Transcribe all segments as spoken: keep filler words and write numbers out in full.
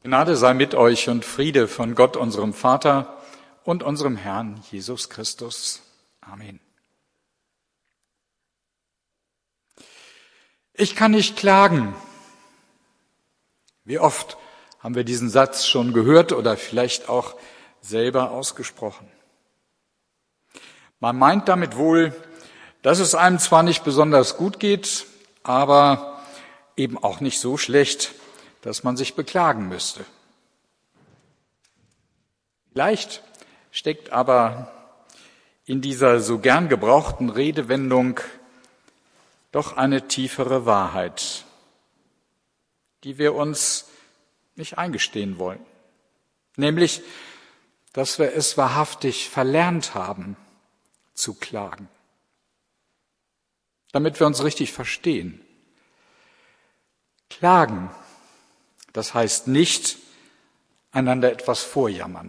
Gnade sei mit euch und Friede von Gott, unserem Vater und unserem Herrn Jesus Christus. Amen. Ich kann nicht klagen. Wie oft haben wir diesen Satz schon gehört oder vielleicht auch selber ausgesprochen? Man meint damit wohl, dass es einem zwar nicht besonders gut geht, aber eben auch nicht so schlecht, dass man sich beklagen müsste. Vielleicht steckt aber in dieser so gern gebrauchten Redewendung doch eine tiefere Wahrheit, die wir uns nicht eingestehen wollen, nämlich, dass wir es wahrhaftig verlernt haben, zu klagen, damit wir uns richtig verstehen. Klagen, das heißt nicht, einander etwas vorjammern.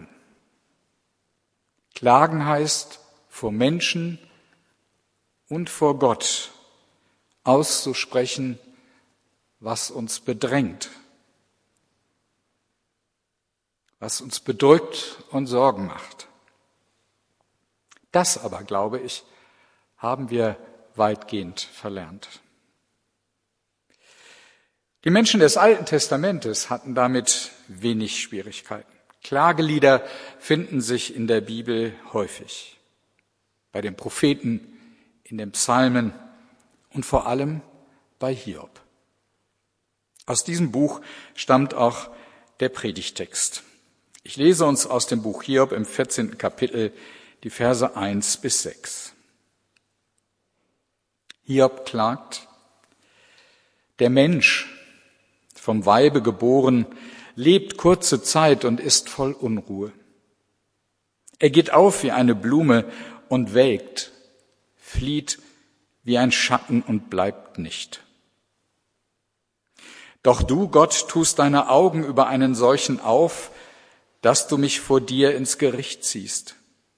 Klagen heißt, vor Menschen und vor Gott auszusprechen, was uns bedrängt, was uns bedrückt und Sorgen macht. Das aber, glaube ich, haben wir weitgehend verlernt. Die Menschen des Alten Testamentes hatten damit wenig Schwierigkeiten. Klagelieder finden sich in der Bibel häufig. Bei den Propheten, in den Psalmen und vor allem bei Hiob. Aus diesem Buch stammt auch der Predigtext. Ich lese uns aus dem Buch Hiob im vierzehnten Kapitel die Verse eins bis sechs. Hiob klagt: Der Mensch, vom Weibe geboren, lebt kurze Zeit und ist voll Unruhe. Er geht auf wie eine Blume und welkt, flieht wie ein Schatten und bleibt nicht. Doch du, Gott, tust deine Augen über einen solchen auf, dass du mich vor dir ins Gericht ziehst.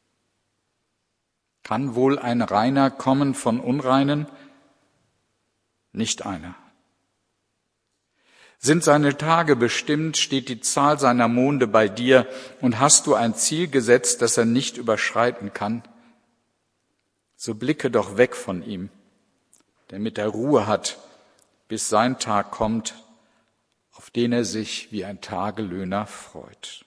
Kann wohl ein Reiner kommen von Unreinen? Nicht einer. Sind seine Tage bestimmt, steht die Zahl seiner Monde bei dir, und hast du ein Ziel gesetzt, das er nicht überschreiten kann? So blicke doch weg von ihm, damit er Ruhe hat, bis sein Tag kommt, auf den er sich wie ein Tagelöhner freut.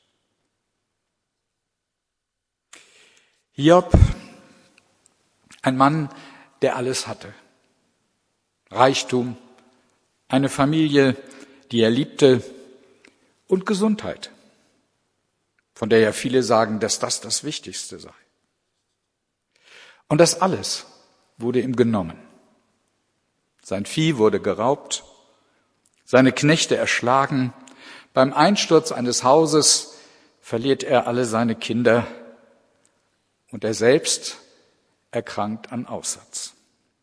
Hiob, ein Mann, der alles hatte. Reichtum, eine Familie, die er liebte, und Gesundheit, von der ja viele sagen, dass das das Wichtigste sei. Und das alles wurde ihm genommen. Sein Vieh wurde geraubt, seine Knechte erschlagen, beim Einsturz eines Hauses verliert er alle seine Kinder und er selbst erkrankt an Aussatz.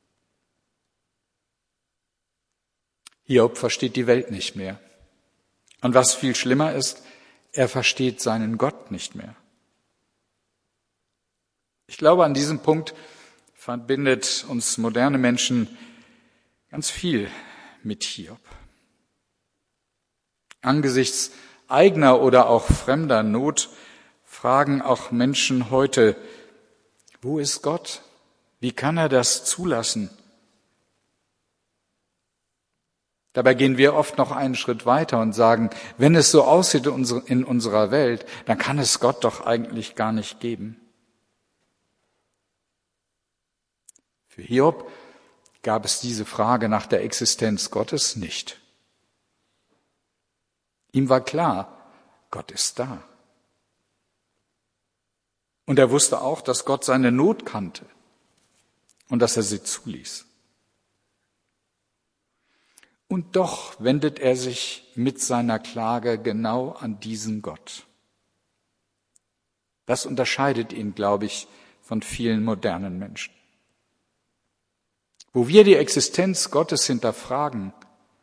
Hiob versteht die Welt nicht mehr. Und was viel schlimmer ist, er versteht seinen Gott nicht mehr. Ich glaube, an diesem Punkt verbindet uns moderne Menschen ganz viel mit Hiob. Angesichts eigener oder auch fremder Not fragen auch Menschen heute: Wo ist Gott? Wie kann er das zulassen? Dabei gehen wir oft noch einen Schritt weiter und sagen, wenn es so aussieht in unserer Welt, dann kann es Gott doch eigentlich gar nicht geben. Für Hiob gab es diese Frage nach der Existenz Gottes nicht. Ihm war klar, Gott ist da. Und er wusste auch, dass Gott seine Not kannte und dass er sie zuließ. Und doch wendet er sich mit seiner Klage genau an diesen Gott. Das unterscheidet ihn, glaube ich, von vielen modernen Menschen. Wo wir die Existenz Gottes hinterfragen,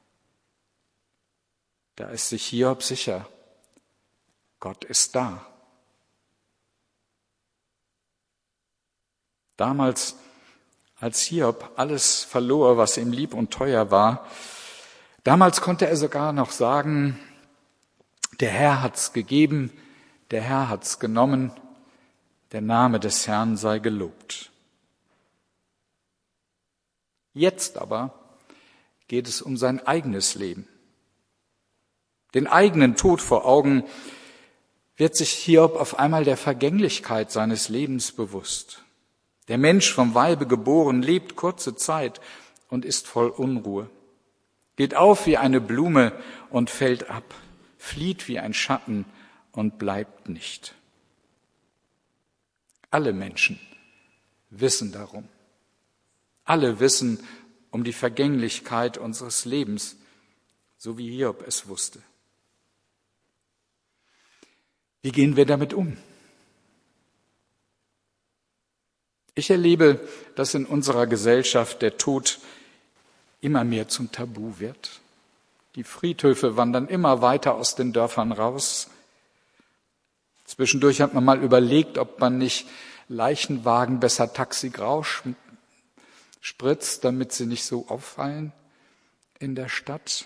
da ist sich Hiob sicher, Gott ist da. Damals, als Hiob alles verlor, was ihm lieb und teuer war, damals konnte er sogar noch sagen, Der Herr hat's gegeben, der Herr hat's genommen, der Name des Herrn sei gelobt. Jetzt aber geht es um sein eigenes Leben. Den eigenen Tod vor Augen wird sich Hiob auf einmal der Vergänglichkeit seines Lebens bewusst. Der Mensch vom Weibe geboren lebt kurze Zeit und ist voll Unruhe, geht auf wie eine Blume und fällt ab, flieht wie ein Schatten und bleibt nicht. Alle Menschen wissen darum. Alle wissen um die Vergänglichkeit unseres Lebens, so wie Hiob es wusste. Wie gehen wir damit um? Ich erlebe, dass in unserer Gesellschaft der Tod immer mehr zum Tabu wird. Die Friedhöfe wandern immer weiter aus den Dörfern raus. Zwischendurch hat man mal überlegt, ob man nicht Leichenwagen besser Taxi Grau spritzt, damit sie nicht so auffallen in der Stadt.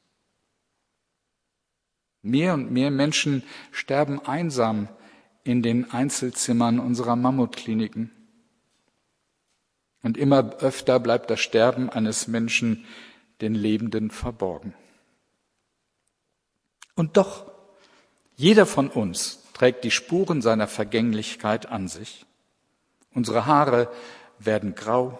Mehr und mehr Menschen sterben einsam in den Einzelzimmern unserer Mammutkliniken. Und immer öfter bleibt das Sterben eines Menschen den Lebenden verborgen. Und doch, jeder von uns trägt die Spuren seiner Vergänglichkeit an sich. Unsere Haare werden grau,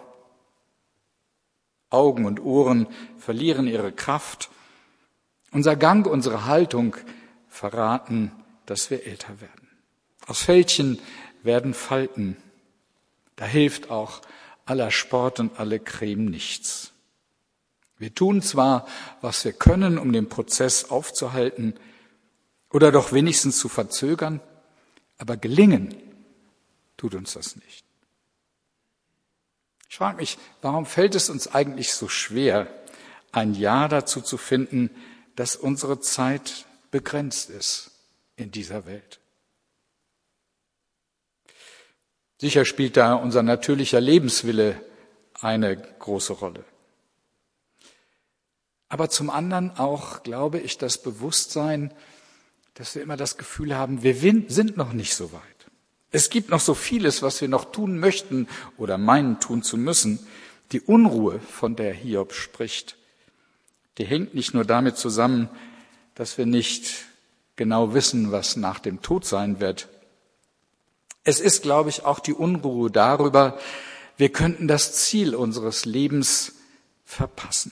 Augen und Ohren verlieren ihre Kraft. Unser Gang, unsere Haltung verraten, dass wir älter werden. Aus Fältchen werden Falten. Da hilft auch aller Sport und alle Creme nichts. Wir tun zwar, was wir können, um den Prozess aufzuhalten oder doch wenigstens zu verzögern, aber gelingen tut uns das nicht. Ich frage mich, warum fällt es uns eigentlich so schwer, ein Ja dazu zu finden, dass unsere Zeit begrenzt ist in dieser Welt? Sicher spielt da unser natürlicher Lebenswille eine große Rolle. Aber zum anderen auch, glaube ich, das Bewusstsein, dass wir immer das Gefühl haben, wir sind noch nicht so weit. Es gibt noch so vieles, was wir noch tun möchten oder meinen tun zu müssen. Die Unruhe, von der Hiob spricht, die hängt nicht nur damit zusammen, dass wir nicht genau wissen, was nach dem Tod sein wird. Es ist, glaube ich, auch die Unruhe darüber, wir könnten das Ziel unseres Lebens verpassen.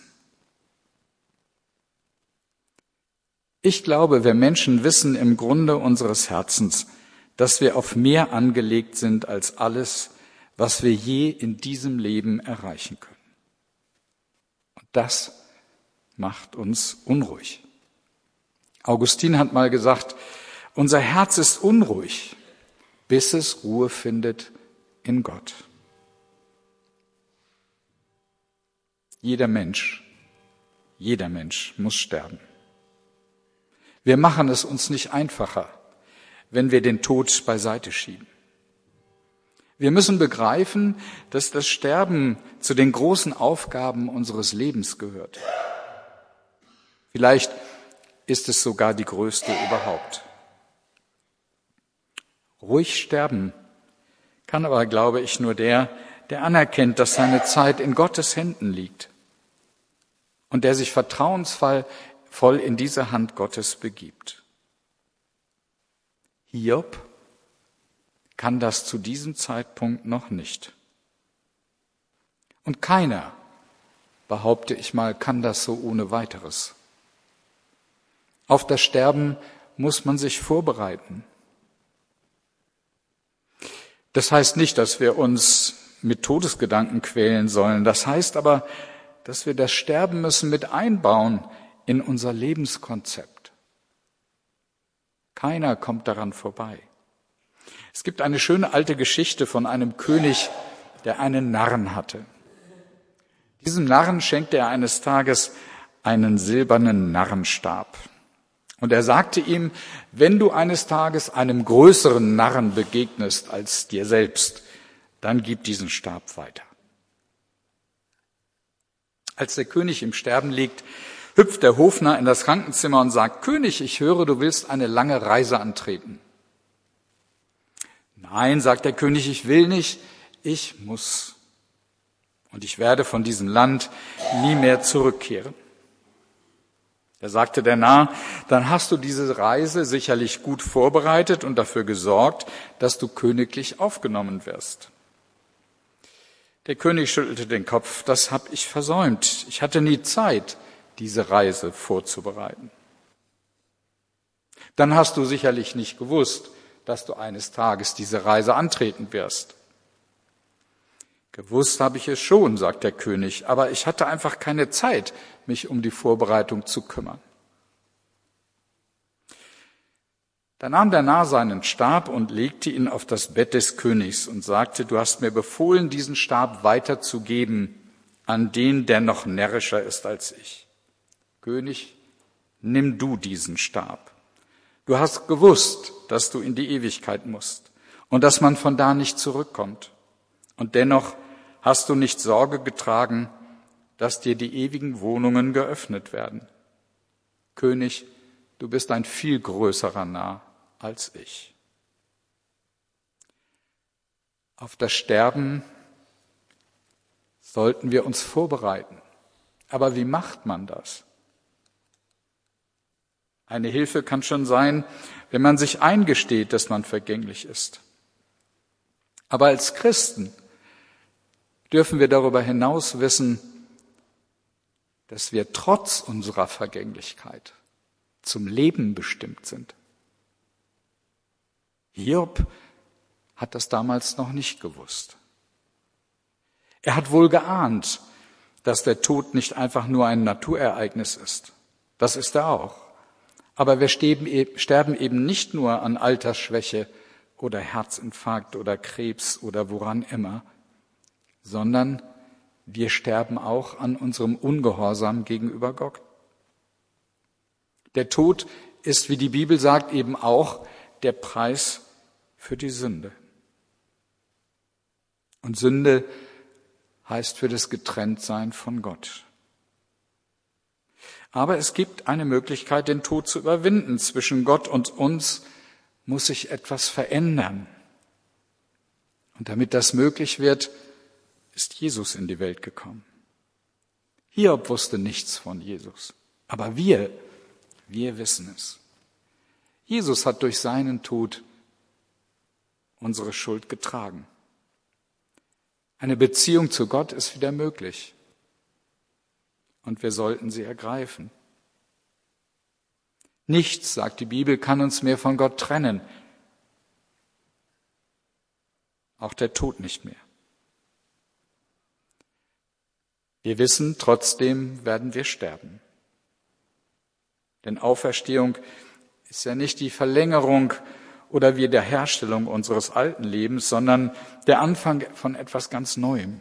Ich glaube, wir Menschen wissen im Grunde unseres Herzens, dass wir auf mehr angelegt sind als alles, was wir je in diesem Leben erreichen können. Und das macht uns unruhig. Augustin hat mal gesagt, unser Herz ist unruhig, bis es Ruhe findet in Gott. Jeder Mensch, jeder Mensch muss sterben. Wir machen es uns nicht einfacher, wenn wir den Tod beiseite schieben. Wir müssen begreifen, dass das Sterben zu den großen Aufgaben unseres Lebens gehört. Vielleicht ist es sogar die größte überhaupt. Ruhig sterben kann aber, glaube ich, nur der, der anerkennt, dass seine Zeit in Gottes Händen liegt und der sich vertrauensvoll voll in diese Hand Gottes begibt. Hiob kann das zu diesem Zeitpunkt noch nicht. Und keiner, behaupte ich mal, kann das so ohne weiteres. Auf das Sterben muss man sich vorbereiten. Das heißt nicht, dass wir uns mit Todesgedanken quälen sollen. Das heißt aber, dass wir das Sterben müssen mit einbauen in unser Lebenskonzept. Keiner kommt daran vorbei. Es gibt eine schöne alte Geschichte von einem König, der einen Narren hatte. Diesem Narren schenkte er eines Tages einen silbernen Narrenstab. Und er sagte ihm, wenn du eines Tages einem größeren Narren begegnest als dir selbst, dann gib diesen Stab weiter. Als der König im Sterben liegt, hüpft der Hofnarr in das Krankenzimmer und sagt: König, ich höre, du willst eine lange Reise antreten. Nein, sagt der König, ich will nicht, ich muss. Und ich werde von diesem Land nie mehr zurückkehren. Da sagte der Narr: Dann hast du diese Reise sicherlich gut vorbereitet und dafür gesorgt, dass du königlich aufgenommen wirst. Der König schüttelte den Kopf: Das habe ich versäumt. Ich hatte nie Zeit, diese Reise vorzubereiten. Dann hast du sicherlich nicht gewusst, dass du eines Tages diese Reise antreten wirst. Gewusst habe ich es schon, sagt der König, aber ich hatte einfach keine Zeit, mich um die Vorbereitung zu kümmern. Da nahm der Narr seinen Stab und legte ihn auf das Bett des Königs und sagte: Du hast mir befohlen, diesen Stab weiterzugeben an den, der noch närrischer ist als ich. König, nimm du diesen Stab. Du hast gewusst, dass du in die Ewigkeit musst und dass man von da nicht zurückkommt. Und dennoch hast du nicht Sorge getragen, dass dir die ewigen Wohnungen geöffnet werden. König, du bist ein viel größerer Narr als ich. Auf das Sterben sollten wir uns vorbereiten. Aber wie macht man das? Eine Hilfe kann schon sein, wenn man sich eingesteht, dass man vergänglich ist. Aber als Christen dürfen wir darüber hinaus wissen, dass wir trotz unserer Vergänglichkeit zum Leben bestimmt sind. Hiob hat das damals noch nicht gewusst. Er hat wohl geahnt, dass der Tod nicht einfach nur ein Naturereignis ist. Das ist er auch. Aber wir sterben eben nicht nur an Altersschwäche oder Herzinfarkt oder Krebs oder woran immer, sondern wir sterben auch an unserem Ungehorsam gegenüber Gott. Der Tod ist, wie die Bibel sagt, eben auch der Preis für die Sünde. Und Sünde heißt für das Getrenntsein von Gott. Aber es gibt eine Möglichkeit, den Tod zu überwinden. Zwischen Gott und uns muss sich etwas verändern. Und damit das möglich wird, ist Jesus in die Welt gekommen. Hiob wusste nichts von Jesus, aber wir, wir wissen es. Jesus hat durch seinen Tod unsere Schuld getragen. Eine Beziehung zu Gott ist wieder möglich. Und wir sollten sie ergreifen. Nichts, sagt die Bibel, kann uns mehr von Gott trennen. Auch der Tod nicht mehr. Wir wissen, trotzdem werden wir sterben. Denn Auferstehung ist ja nicht die Verlängerung oder Wiederherstellung unseres alten Lebens, sondern der Anfang von etwas ganz Neuem.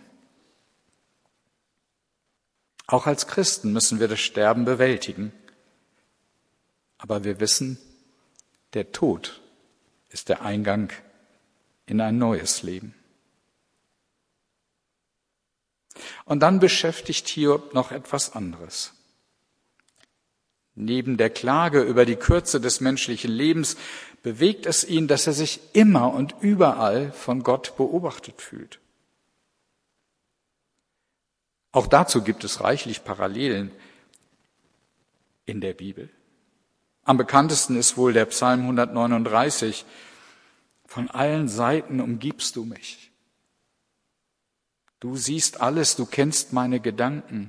Auch als Christen müssen wir das Sterben bewältigen. Aber wir wissen, der Tod ist der Eingang in ein neues Leben. Und dann beschäftigt Hiob noch etwas anderes. Neben der Klage über die Kürze des menschlichen Lebens bewegt es ihn, dass er sich immer und überall von Gott beobachtet fühlt. Auch dazu gibt es reichlich Parallelen in der Bibel. Am bekanntesten ist wohl der Psalm hundertneununddreißig. Von allen Seiten umgibst du mich. Du siehst alles, du kennst meine Gedanken.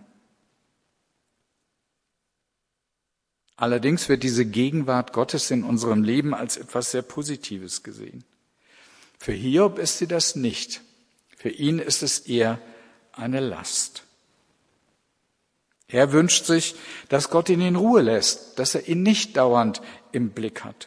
Allerdings wird diese Gegenwart Gottes in unserem Leben als etwas sehr Positives gesehen. Für Hiob ist sie das nicht. Für ihn ist es eher eine Last. Er wünscht sich, dass Gott ihn in Ruhe lässt, dass er ihn nicht dauernd im Blick hat.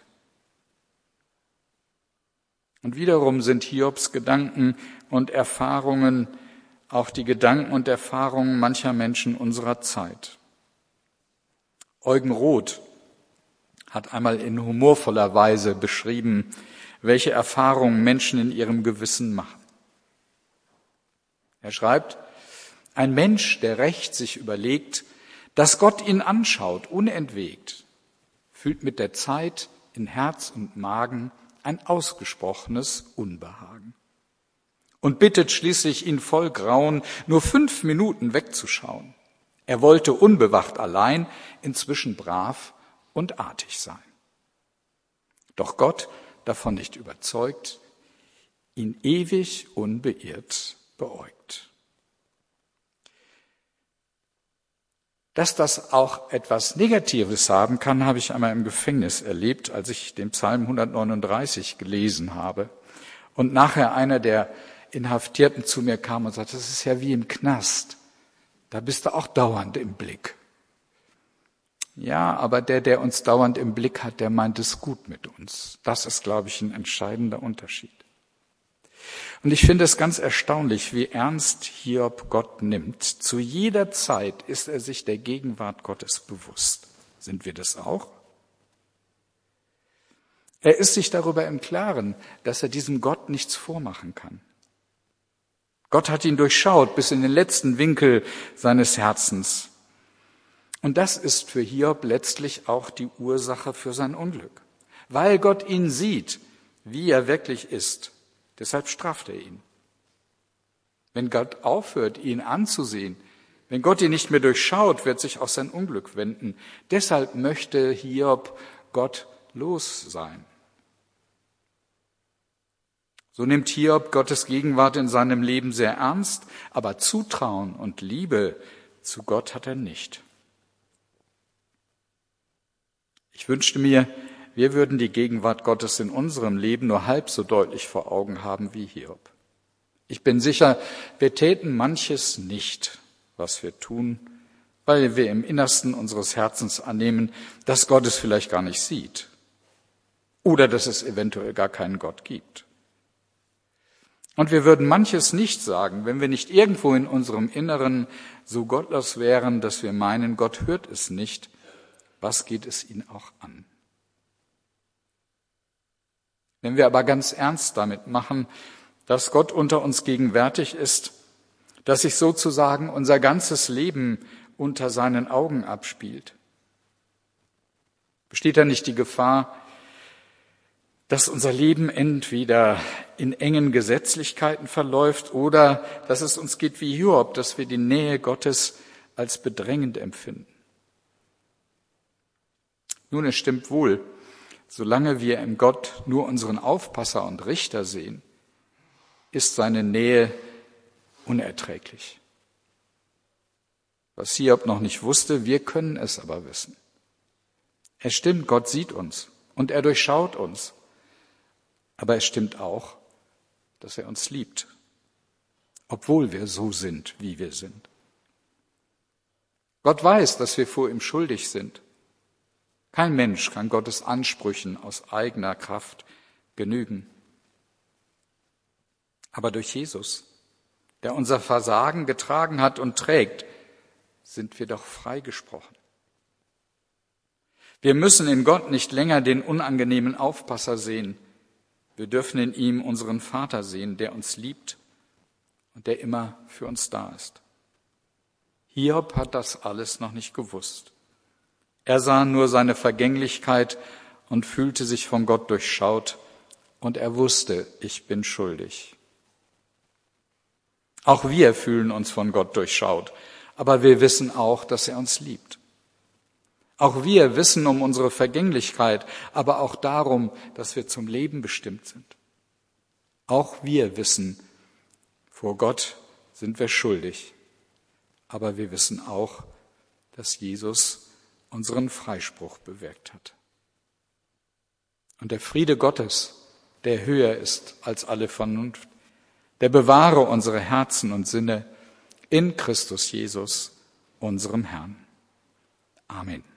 Und wiederum sind Hiobs Gedanken und Erfahrungen auch die Gedanken und Erfahrungen mancher Menschen unserer Zeit. Eugen Roth hat einmal in humorvoller Weise beschrieben, welche Erfahrungen Menschen in ihrem Gewissen machen. Er schreibt: Ein Mensch, der recht sich überlegt, Dass Gott ihn anschaut, unentwegt, fühlt mit der Zeit in Herz und Magen ein ausgesprochenes Unbehagen und bittet schließlich ihn voll Grauen, nur fünf Minuten wegzuschauen. Er wollte unbewacht allein, inzwischen brav und artig sein. Doch Gott, davon nicht überzeugt, ihn ewig unbeirrt beäugt. Dass das auch etwas Negatives haben kann, habe ich einmal im Gefängnis erlebt, als ich den Psalm hundertneununddreißig gelesen habe. Und nachher einer der Inhaftierten zu mir kam und sagte, das ist ja wie im Knast. Da bist du auch dauernd im Blick. Ja, aber der, der uns dauernd im Blick hat, der meint es gut mit uns. Das ist, glaube ich, ein entscheidender Unterschied. Und ich finde es ganz erstaunlich, wie ernst Hiob Gott nimmt. Zu jeder Zeit ist er sich der Gegenwart Gottes bewusst. Sind wir das auch? Er ist sich darüber im Klaren, dass er diesem Gott nichts vormachen kann. Gott hat ihn durchschaut bis in den letzten Winkel seines Herzens. Und das ist für Hiob letztlich auch die Ursache für sein Unglück. Weil Gott ihn sieht, wie er wirklich ist. Deshalb straft er ihn. Wenn Gott aufhört, ihn anzusehen, wenn Gott ihn nicht mehr durchschaut, wird sich auch sein Unglück wenden. Deshalb möchte Hiob Gott los sein. So nimmt Hiob Gottes Gegenwart in seinem Leben sehr ernst, aber Zutrauen und Liebe zu Gott hat er nicht. Ich wünschte mir, wir würden die Gegenwart Gottes in unserem Leben nur halb so deutlich vor Augen haben wie Hiob. Ich bin sicher, wir täten manches nicht, was wir tun, weil wir im Innersten unseres Herzens annehmen, dass Gott es vielleicht gar nicht sieht oder dass es eventuell gar keinen Gott gibt. Und wir würden manches nicht sagen, wenn wir nicht irgendwo in unserem Inneren so gottlos wären, dass wir meinen, Gott hört es nicht. Was geht es ihn auch an? Wenn wir aber ganz ernst damit machen, dass Gott unter uns gegenwärtig ist, dass sich sozusagen unser ganzes Leben unter seinen Augen abspielt, besteht da nicht die Gefahr, dass unser Leben entweder in engen Gesetzlichkeiten verläuft oder dass es uns geht wie Hiob, dass wir die Nähe Gottes als bedrängend empfinden? Nun, es stimmt wohl, solange wir im Gott nur unseren Aufpasser und Richter sehen, ist seine Nähe unerträglich. Was Hiob noch nicht wusste, wir können es aber wissen. Es stimmt, Gott sieht uns und er durchschaut uns. Aber es stimmt auch, dass er uns liebt, obwohl wir so sind, wie wir sind. Gott weiß, dass wir vor ihm schuldig sind. Kein Mensch kann Gottes Ansprüchen aus eigener Kraft genügen. Aber durch Jesus, der unser Versagen getragen hat und trägt, sind wir doch freigesprochen. Wir müssen in Gott nicht länger den unangenehmen Aufpasser sehen. Wir dürfen in ihm unseren Vater sehen, der uns liebt und der immer für uns da ist. Hiob hat das alles noch nicht gewusst. Er sah nur seine Vergänglichkeit und fühlte sich von Gott durchschaut und er wusste, ich bin schuldig. Auch wir fühlen uns von Gott durchschaut, aber wir wissen auch, dass er uns liebt. Auch wir wissen um unsere Vergänglichkeit, aber auch darum, dass wir zum Leben bestimmt sind. Auch wir wissen, vor Gott sind wir schuldig, aber wir wissen auch, dass Jesus unseren Freispruch bewirkt hat. Und der Friede Gottes, der höher ist als alle Vernunft, der bewahre unsere Herzen und Sinne in Christus Jesus, unserem Herrn. Amen.